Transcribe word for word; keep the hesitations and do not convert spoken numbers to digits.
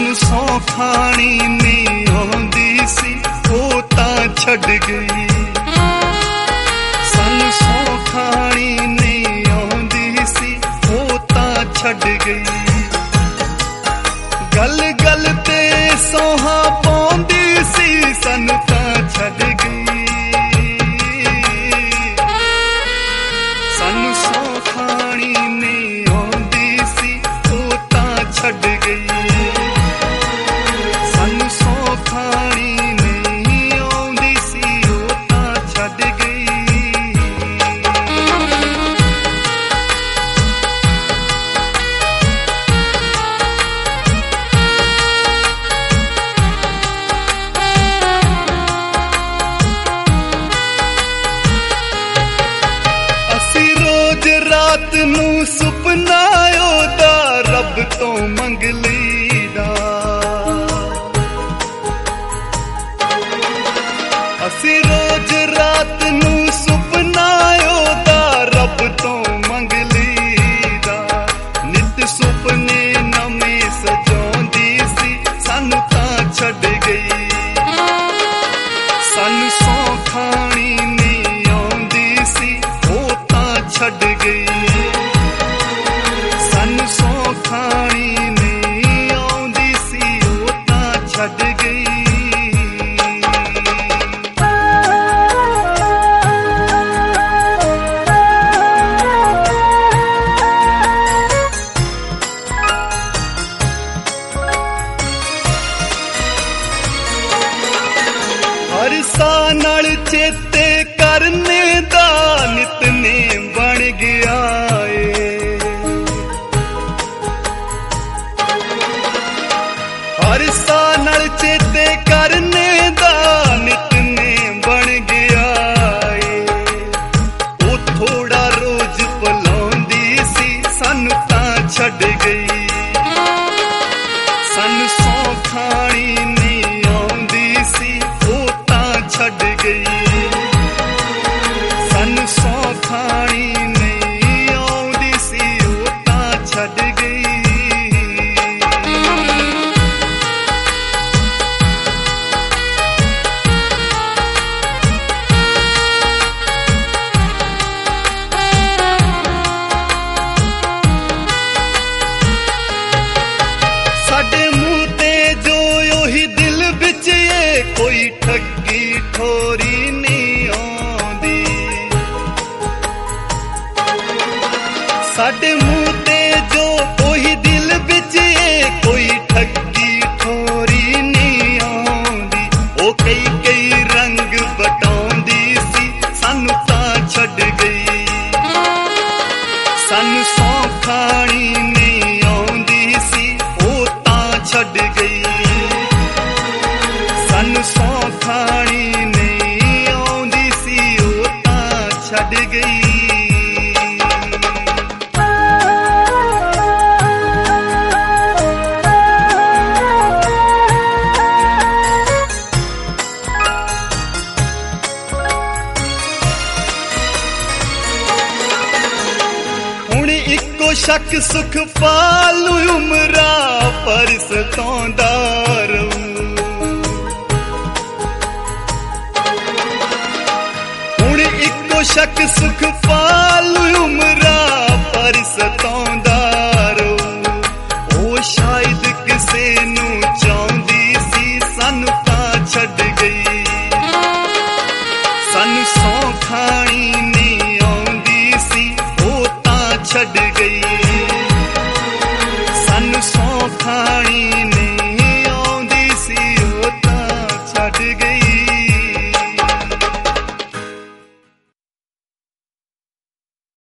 ਸਾਨੂੰ ਸੌ ਖਾਣੀ ਨਹੀਂ ਆਉਂਦੀ ਸੀ, ਉਹ ਤਾਂ ਛੱਡ ਗਈ। ਸਾਨੂੰ ਸੌ ਖਾਣੀ ਨਹੀਂ ਆਉਂਦੀ ਸੀ, ਉਹ ਤਾਂ ਛੱਡ ਗਈ। ਗੱਲ ਗੱਲ ਤੇ ਸੌਹਾਂ ਪਾਉਂਦੀ ਸੀ, ਸਾਨੂੰ ਤਾਂ ਛੱਡ ਗਈ। ਸਾਨੂੰ ਸੌ ਖਾਣੀ ਨਹੀਂ ਆਉਂਦੀ ਸੀ, ਉਹ ਤਾਂ ਛੱਡ ਗਈ। ਸਾਨੂੰ ਸੌ ਖਾਣੀ ਨਹੀਂ ਆਉਂਦੀ ਸੀ, ਉਹ ਤਾਂ ਛੱਡ ਗਈ। ਰਾਤ ਨੂੰ ਸੁਪਨਾ ਉਹਦਾ ਰੱਬ ਤੋਂ ਮੰਗ ਲਈਦਾ। ਅਸੀਂ ਰੋਜ਼ ਰਾਤ ਨੂੰ ਸੁਪਨਾ ਉਹਦਾ ਰੱਬ ਤੋਂ ਮੰਗ ਲਈਦਾ। ਨਿੱਤ ਸੁਪਨੇ ਨਵੇਂ ਸਜਾਉਂਦੀ ਸੀ, ਸਾਨੂੰ ਤਾਂ ਛੱਡ ਗਈ। ਸਾਨੂੰ ਸੌ ਖਾਣੀ ਨਹੀਂ ਆਉਂਦੀ ਸੀ, ਉਹ ਤਾਂ ਛੱਡ ਗਈ। ਸਾਨੂੰ ਸੌ ਖਾਣੀ ਨਹੀਂ ਆਉਂਦੀ ਸੀ, ਉਹ ਤਾਂ ਛੱਡ ਗਈ। ਹਰ ਸਾਹ ਨਾਲ ਚੇਤੇ ਕਰਨੇ ਦਾ ਨਿਤਨੇਮ ਬਣ ਗਿਆ ਏ। ਹਰ ਸਾਹ ਨਾਲ ਚੇਤੇ ਕਰਨੇ ਦਾ ਨਿਤਨੇਮ ਬਣ ਗਿਆ ਏ। ਉਹ ਥੋੜਾ ਰੋਜ਼ ਭੁਲਾਉਂਦੀ ਸੀ, ਸਾਨੂੰ ਤਾਂ ਛੱਡ ਗਈ। ਸਾਨੂੰ ਸੌ ਖਾਣੀ ਨਹੀਂ ਆਉਂਦੀ ਸੀ, ਉਹ ਤਾਂ ਛੱਡ ਗਈ। ਸਾਨੂੰ ਸੌ ਖਾਣੀ ਨਹੀਂ ਆਉਂਦੀ ਸੀ, ਉਹ ਤਾਂ ਛੱਡ ਗਈ। ਸਾਡੇ ਮੂੰਹ ਤੇ ਜੋ ਉਹੀ ਦਿਲ ਵਿੱਚ ਏ, ਕੋਈ ਠੱਗੀ ਠੋਰੀ ਨਹੀਂ ਆਉਂਦੀ। ਸਾਡੇ ਮੂੰਹ ਤੇ ਜੋ ਉਹੀ ਦਿਲ ਵਿੱਚ ਏ, ਕੋਈ ਠੱਗੀ ਠੋਰੀ ਨਹੀਂ ਆਉਂਦੀ। ਉਹ ਕਈ ਕਈ ਰੰਗ ਵਟਾਉਂਦੀ ਸੀ, ਸਾਨੂੰ ਤਾਂ ਛੱਡ ਗਈ। ਸਾਨੂੰ ਸੌ ਖਾਣੀ ਨਹੀਂ ਆਉਂਦੀ ਸੀ, ਉਹ ਤਾਂ ਛੱਡ ਗਈ। ਸਾਨੂੰ ਸੌ ਖਾਣੀ ਨਹੀਂ ਆਉਂਦੀ ਸੀ, ਉਹ ਤਾਂ ਛੱਡ ਗਈ। ਹੁਣ ਇੱਕੋ ਸ਼ੱਕ ਸੁਖ ਪਾਲੂ ਉਮਰਾਂ ਪਰ ਸਤਾਉਂਦਾ ਰਹੂ। ਹੁਣ ਇੱਕੋ ਸ਼ੱਕ ਸੁਖ ਪਾਲੂ ਉਮਰਾਂ ਪਰ ਸਤਾਉਂਦਾ ਰਹੂ। ਉਹ ਸ਼ਾਇਦ ਕਿਸੇ ਨੂੰ ਚਾਹੁੰਦੀ ਸੀ, ਸਾਨੂੰ ਤਾਂ ਛੱਡ ਗਈ। ਸਾਨੂੰ ਸੌ ਖਾਣੀ ਨਹੀਂ ਆਉਂਦੀ ਸੀ, ਉਹ ਤਾਂ ਛੱਡ ਗਈ। ਸਾਨੂੰ ਸੌ ਖਾਣੀ